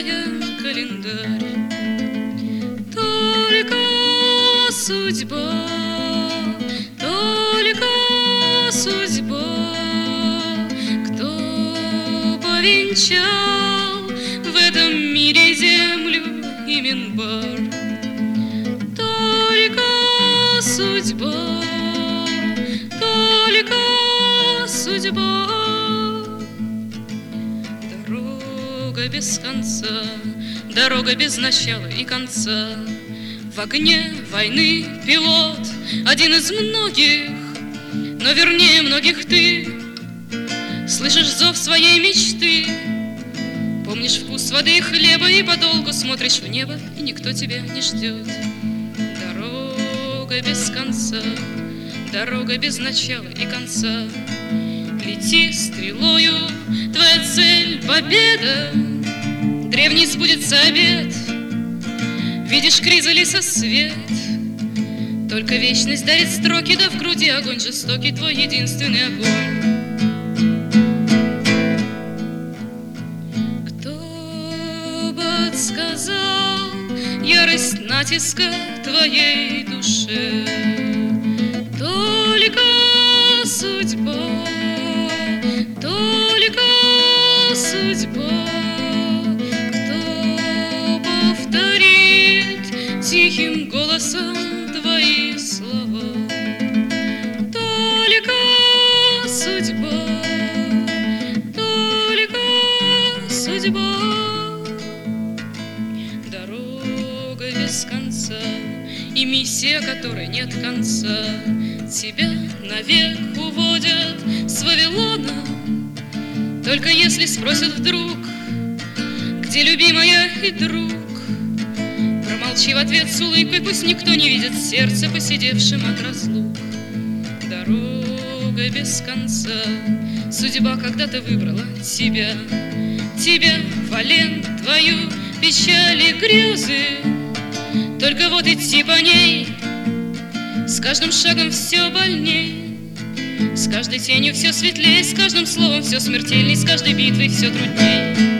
листая календарь. Только судьба, только судьба, кто повенчал в этом мире землю и минбар. Только судьба, только судьба. Дорога без конца, дорога без начала и конца. В огне войны пилот, один из многих, но вернее многих ты. Слышишь зов своей мечты, помнишь вкус воды и хлеба, и подолгу смотришь в небо, и никто тебя не ждет. Дорога без конца, дорога без начала и конца. Лети стрелою, твоя цель — победа. Древний сбудется обет, видишь кризалиса свет. Только вечность дарит строки, да в груди огонь жестокий, твой единственный огонь. Кто бы подсказал ярость натиска твоей душе? Только судьба, только судьба. Кто повторит тихим голосом твои слова? Только судьба, только судьба. Дорога без конца и миссия, которой нет конца. Тебя навек уводят с Вавилона. Только если спросят вдруг, где любимая и друг, промолчи в ответ с улыбкой, пусть никто не видит сердце, посидевшим от разлук. Дорога без конца, судьба когда-то выбрала тебя. Тебя, Вален, твою печаль и грезы. Только вот идти по ней с каждым шагом все больней, с каждой тенью все светлей, с каждым словом все смертельней, с каждой битвой все трудней.